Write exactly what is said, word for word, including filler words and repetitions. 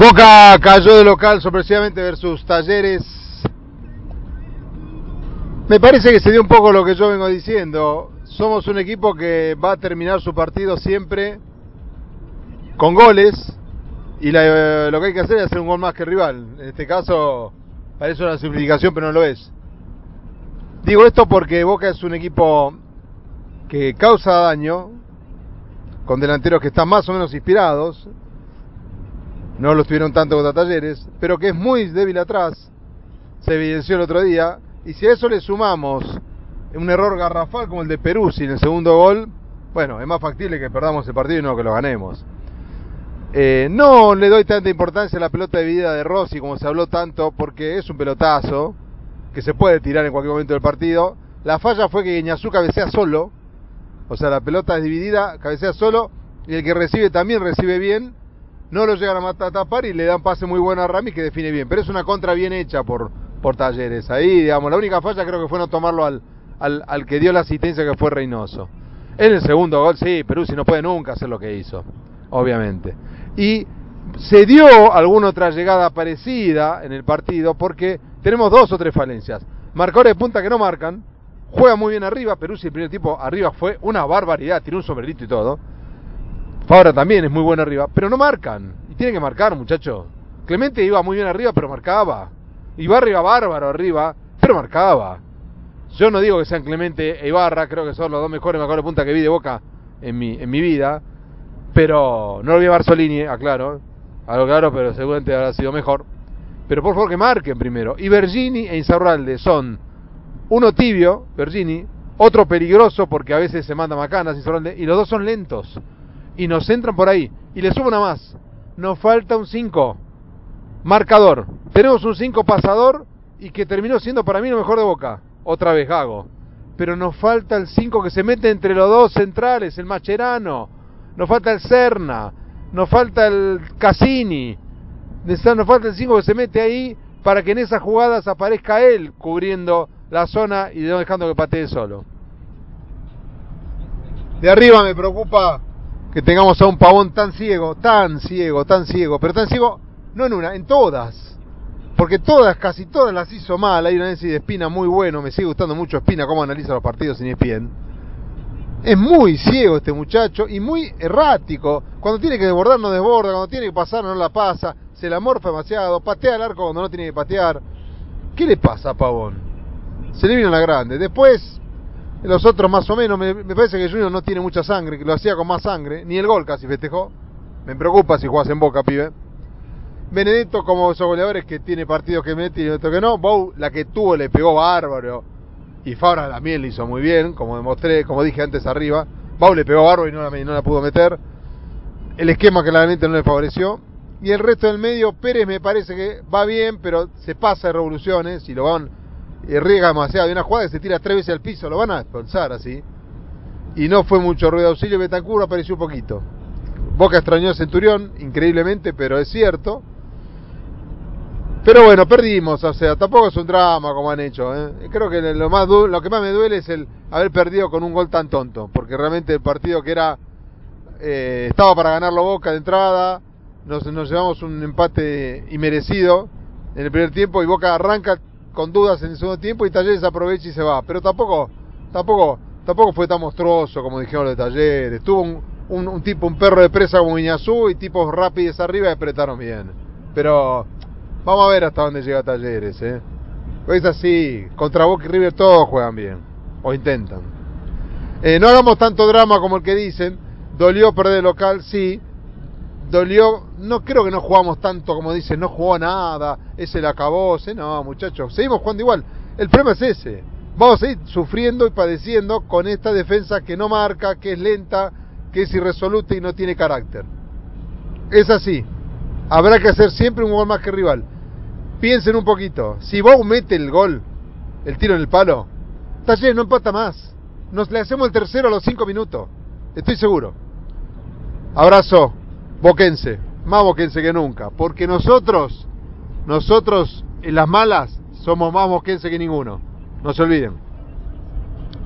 Boca cayó de local sorpresivamente versus Talleres. Me parece que se dio un poco lo que yo vengo diciendo. Somos un equipo que va a terminar su partido siempre con goles. Y la, lo que hay que hacer es hacer un gol más que el rival. En este caso parece una simplificación, pero no lo es. Digo esto porque Boca es un equipo que causa daño, con delanteros que están más o menos inspirados. No lo estuvieron tanto contra Talleres, pero que es muy débil atrás. Se evidenció el otro día. Y si a eso le sumamos un error garrafal como el de Peruzzi en el segundo gol, bueno, es más factible que perdamos el partido y no que lo ganemos. Eh, no le doy tanta importancia a la pelota dividida de Rossi como se habló tanto, porque es un pelotazo que se puede tirar en cualquier momento del partido. La falla fue que Guiñazú cabecea solo, o sea, la pelota es dividida, cabecea solo, y el que recibe también recibe bien. No lo llegan a matar, a tapar y le dan pase muy bueno a Rami que define bien. Pero es una contra bien hecha por, por Talleres. Ahí, digamos, la única falla creo que fue no tomarlo al, al, al que dio la asistencia, que fue Reynoso. En el segundo gol, sí, Peruzzi no puede nunca hacer lo que hizo, obviamente. Y se dio alguna otra llegada parecida en el partido porque tenemos dos o tres falencias. Marcadores de punta que no marcan, juega muy bien arriba. Peruzzi el primer tiempo arriba fue una barbaridad, tiró un sombrerito y todo. Fabra también es muy bueno arriba, pero no marcan. Y tienen que marcar, muchachos. Clemente iba muy bien arriba, pero marcaba. Ibarra iba bárbaro arriba, pero marcaba. Yo no digo que sean Clemente e Ibarra, creo que son los dos mejores marcadores de punta que vi de Boca en mi, en mi vida. Pero no lo vi a Barzolini, aclaro. Algo claro, pero seguramente habrá sido mejor. Pero por favor que marquen primero. Y Bergini e Insaurralde son uno tibio, Bergini, otro peligroso porque a veces se manda macanas, Insaurralde, y los dos son lentos. Y nos entran por ahí. Y le subo una más. Nos falta un cinco marcador. Tenemos un cinco pasador y que terminó siendo para mí lo mejor de Boca. Otra vez Gago. Pero nos falta el cinco que se mete entre los dos centrales, el Mascherano. Nos falta el Serna. Nos falta el Cassini. Nos falta el cinco que se mete ahí para que en esas jugadas aparezca él cubriendo la zona y no dejando que patee solo. De arriba me preocupa que tengamos a un Pavón tan ciego, tan ciego, tan ciego, pero tan ciego, no en una, en todas. Porque todas, casi todas las hizo mal. Hay un análisis de Espina muy bueno, me sigue gustando mucho Espina, cómo analiza los partidos sin E S P N. Es muy ciego este muchacho y muy errático. Cuando tiene que desbordar no desborda, cuando tiene que pasar no la pasa, se la morfa demasiado, patea el arco cuando no tiene que patear. ¿Qué le pasa a Pavón? Se le vino la grande. Después, los otros más o menos, me, me parece que Junior no tiene mucha sangre, que lo hacía con más sangre, ni el gol casi festejó. Me preocupa si jugás en Boca, pibe. Benedetto, como esos goleadores que tiene partidos que mete y otros que no. Bou, la que tuvo, le pegó bárbaro. Y Fabra también le hizo muy bien, como demostré, como dije antes arriba. Bou le pegó bárbaro y no la, no la pudo meter. El esquema claramente no le favoreció. Y el resto del medio, Pérez me parece que va bien, pero se pasa de revoluciones y lo van... Y riega demasiado. De una jugada que se tira tres veces al piso, lo van a expulsar así. Y no fue mucho ruido de auxilio. Betancur apareció un poquito. Boca extrañó a Centurión, increíblemente, pero es cierto. Pero bueno, perdimos, o sea, tampoco es un drama como han hecho, ¿eh? Creo que lo, más du- lo que más me duele es el haber perdido con un gol tan tonto. Porque realmente el partido que era eh, estaba para ganarlo Boca de entrada. Nos, nos llevamos un empate inmerecido en el primer tiempo y Boca arranca con dudas en el segundo tiempo y Talleres aprovecha y se va, pero tampoco tampoco tampoco fue tan monstruoso como dijeron los de Talleres. Tuvo un, un, un tipo, un perro de presa como Guiñazú y tipos rápidos arriba y apretaron bien, pero vamos a ver hasta dónde llega Talleres, ¿eh? Es así, contra Boca y River todos juegan bien, o intentan. Eh, no hagamos tanto drama como el que dicen. Dolió perder el local, sí. Dolió, no creo que no jugamos tanto como dicen, no jugó nada, ese la acabó, ¿sí? No, muchachos, seguimos jugando igual. El problema es ese, vamos a ir sufriendo y padeciendo con esta defensa que no marca, que es lenta, que es irresoluta y no tiene carácter. Es así, habrá que hacer siempre un gol más que el rival. Piensen un poquito, si Bou mete el gol, el tiro en el palo, Talleres no empata más, nos le hacemos el tercero a los cinco minutos, estoy seguro. Abrazo. Boquense, más boquense que nunca, porque nosotros, nosotros en las malas somos más boquense que ninguno, no se olviden.